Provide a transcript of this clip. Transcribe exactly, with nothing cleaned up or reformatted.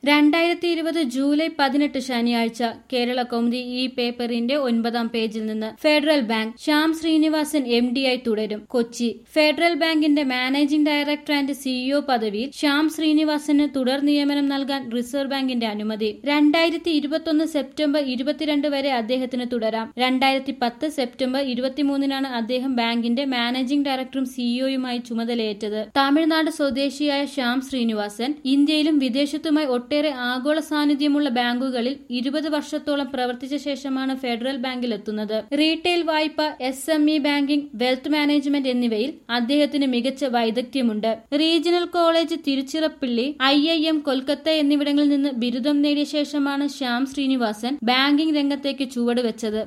രണ്ടായിരത്തി ഇരുപത് ജൂലൈ പതിനെട്ട് ശനിയാഴ്ച കേരള കൗമുദി ഈ പേപ്പറിന്റെ ഒൻപതാം പേജിൽ നിന്ന് ഫെഡറൽ ബാങ്ക് ശ്യാം ശ്രീനിവാസൻ എം ഡി ആയി തുടരും. കൊച്ചി ഫെഡറൽ ബാങ്കിന്റെ മാനേജിംഗ് ഡയറക്ടർ ആൻഡ് സിഇഒ പദവിയിൽ ശ്യാം ശ്രീനിവാസന് തുടർ നിയമനം നൽകാൻ റിസർവ് ബാങ്കിന്റെ അനുമതി. രണ്ടായിരത്തി ഇരുപത്തൊന്ന് സെപ്റ്റംബർ ഇരുപത്തിരണ്ട് വരെ അദ്ദേഹത്തിന് തുടരാം. രണ്ടായിരത്തി പത്ത് സെപ്റ്റംബർ ഇരുപത്തിമൂന്നിനാണ് അദ്ദേഹം ബാങ്കിന്റെ മാനേജിംഗ് ഡയറക്ടറും സിഇഒയുമായി ചുമതലയേറ്റത്. തമിഴ്നാട് സ്വദേശിയായ ശ്യാം ശ്രീനിവാസൻ ഇന്ത്യയിലും വിദേശത്തുമായി ഒട്ടേറെ ആഗോള സാന്നിധ്യമുള്ള ബാങ്കുകളിൽ ഇരുപത് വർഷത്തോളം പ്രവർത്തിച്ച ശേഷമാണ് ഫെഡറൽ ബാങ്കിലെത്തുന്നത്. റീറ്റെയിൽ വായ്പ, S M E banking, wealth management എന്നിവയിൽ അദ്ദേഹത്തിന് മികച്ച വൈദഗ്ധ്യമുണ്ട്. Regional college Tiruchirappalli, I I M Kolkata എന്നിവിടങ്ങളിൽ നിന്ന് ബിരുദം നേടിയ ശേഷമാണ് ശ്യാം ശ്രീനിവാസൻ ബാങ്കിംഗ് രംഗത്തേക്ക് ചുവടുവെച്ചത്.